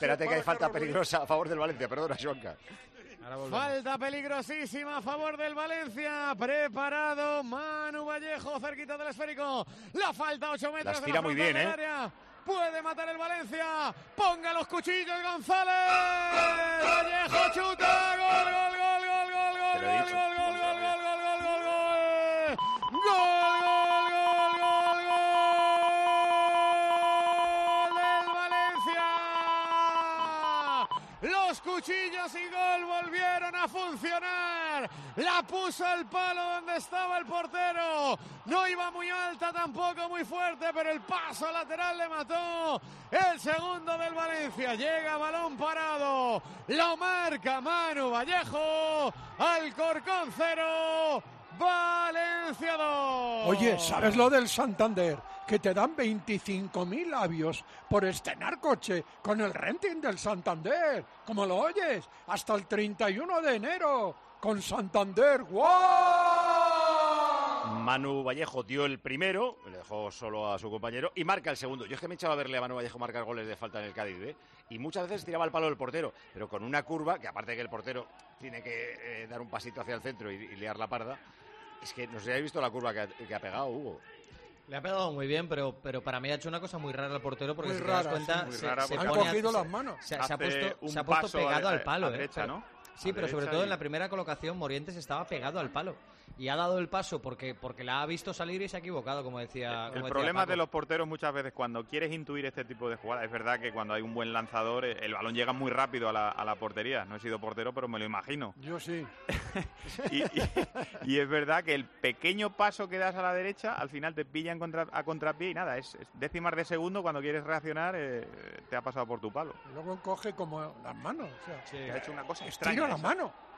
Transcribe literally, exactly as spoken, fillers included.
Espérate que hay falta peligrosa a favor del Valencia, perdona, Joanca. Falta peligrosísima a favor del Valencia. Preparado Manu Vallejo, cerquita del esférico. La falta, ocho metros. Las tira de la muy bien, del ¿eh? área. Puede matar el Valencia. Ponga los cuchillos, González. Vallejo chuta. Gol, gol, gol, gol, gol, gol, Te lo he gol, dicho. gol, gol, gol, gol, gol, gol, gol, gol. Gol, gol, gol, gol, gol del Valencia. Los cuchillos y gol volvieron a funcionar. La puso al palo donde estaba el portero. No iba muy alta, tampoco muy fuerte, pero el paso lateral le mató. El segundo del Valencia. Llega balón parado. Lo marca Manu Vallejo. Alcorcón cero. Valencia dos. Oye, ¿sabes lo del Santander? Que te dan veinticinco mil labios por estrenar coche con el renting del Santander. Como lo oyes, hasta el treinta y uno de enero con Santander. ¡Guau! Manu Vallejo dio el primero, le dejó solo a su compañero y marca el segundo. Yo es que me echaba a verle a Manu Vallejo marcar goles de falta en el Cádiz, ¿eh? Y muchas veces tiraba el palo del portero, pero con una curva que aparte de que el portero tiene que eh, dar un pasito hacia el centro y, y liar la parda. Es que no sé si habéis visto la curva que ha, que ha pegado, Hugo. Le ha pegado muy bien, pero, pero para mí ha hecho una cosa muy rara el portero, porque Muy si rara, te das cuenta, sí, muy se, rara, se Han pone a- cogido se- las manos. Se, se ha Hace puesto, un se ha puesto paso pegado a- al palo. a ¿eh? derecha, Pero- ¿no? Sí, A pero sobre derecha todo y- en la primera colocación Morientes estaba pegado al palo. Y ha dado el paso porque, porque la ha visto salir y se ha equivocado, como decía El como decía problema Paco. de los porteros muchas veces cuando quieres intuir este tipo de jugadas, es verdad que cuando hay un buen lanzador eh, el balón llega muy rápido a la, a la portería. No he sido portero, pero me lo imagino. Yo sí. Y, y- y es verdad que el pequeño paso que das a la derecha al final te pillan contra, a contrapié y nada, es, es décimas de segundo cuando quieres reaccionar eh, te ha pasado por tu palo. Y luego coge como las manos. O sea, Sí. Que ha hecho una cosa estiro extraña. la esa. mano.